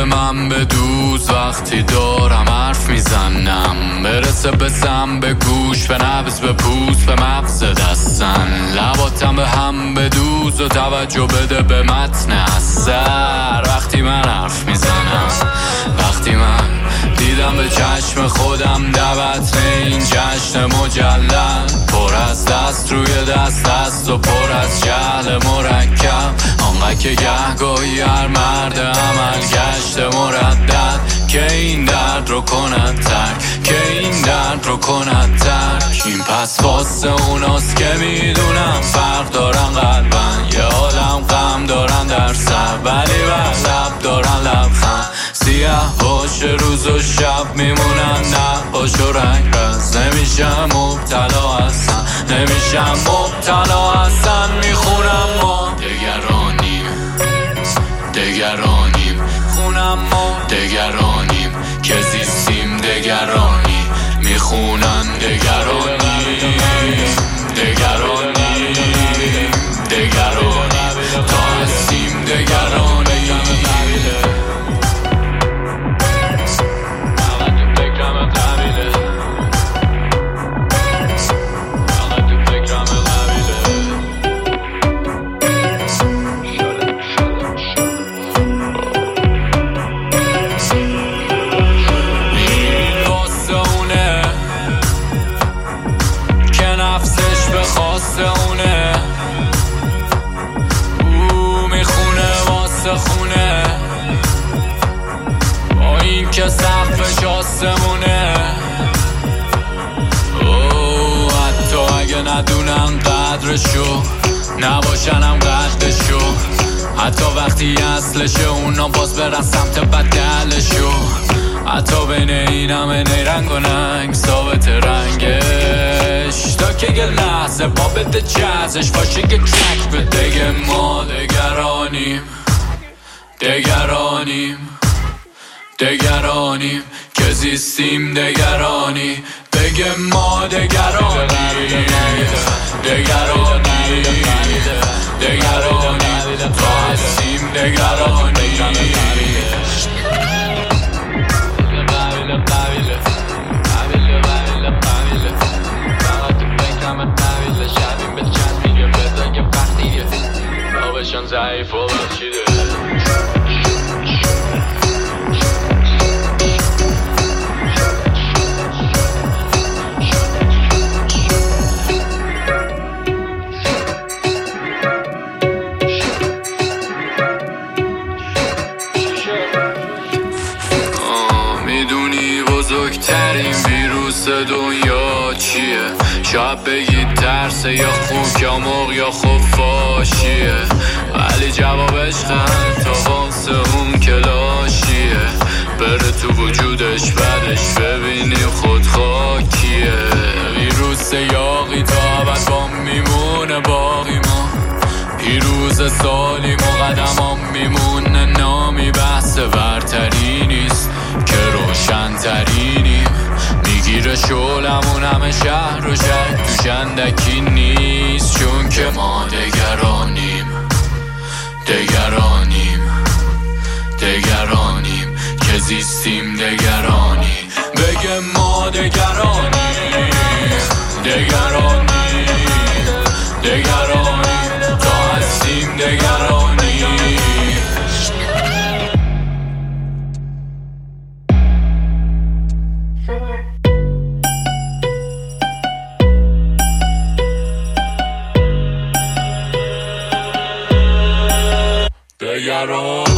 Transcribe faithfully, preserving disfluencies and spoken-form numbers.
به من بدوز وقتی دارم حرف میزنم، برسه بسم به گوش، به نبض به پوست، به مغز دستن. لباتم به هم بدوز و توجه بده به متن اثر. وقتی من حرف میزنم، وقتی من دیدم به چشم خودم دعوت این جشن مجلل، پر از دست روی دست است و پر از جهل مرکب. آنقدر که گهگاهی هر مرد عمل گشته مردد که این درد رو کند ترک، که این درد رو کند ترک. این پس واسه اوناست که میدونم فرق دارن قلبن، یه عالم غم دارن در سر، ولی بر لب دارن لبخند. سیاه باشه روز و شب میمونن، نه باشه رنگ رز. نمیشم مبتلا هستن، نمیشم مبتلا هستن. میخونم ما دگرانیم، دگرانیم، خونم ما دگرانیم که زیستیم دگرانی. میخونن دگرانیم، دگرانیم، دگرانیم تا هستیم دگرانیم. اونه او میخونه واسه خونه، با این که سقفش آسمونه. او حتی اگه ندونن قدرشو، نباشنم قدرشو، حتی وقتی اصلشه اونا باز برن سمت بدلشو. حتی بین این همه نیرنگ و ننگ ثابت رنگش، تا که یه لحظه با بده جزش باشه یه ترک به دگه. ما دگرانیم، دگرانیم، دگرانیم که زیستیم دگرانی. بگه ما دگرانیم، دگرانیم، دگرانیم تا هستیم دگرانی. بشن ضعیف و بخشیده. میدونی بزرگترین ویروس دنیا چیه؟ شاید بگید ترسه یا خوک یا مرغ یا خفاشیه، ولی جوابش خند تا واسه اون کلاشیه. بره تو وجودش بعدش ببینیم خود خاکیه. ویروس یاقی تا عبد با میمونه باقی ما، پیروز سالیم و قدمام میمونه. نامی بحث برتری نیست که روشن ترینیم، میگیره شولمون همه شهر و شهر تو شندکی نیست. چون که ما دگرانیم، دگرانیم، دگرانیم که زیستیم دگرانی. بگه ما دگرانیم، دگرانیم، دگرانیم تا هستیم دگرانی. دگران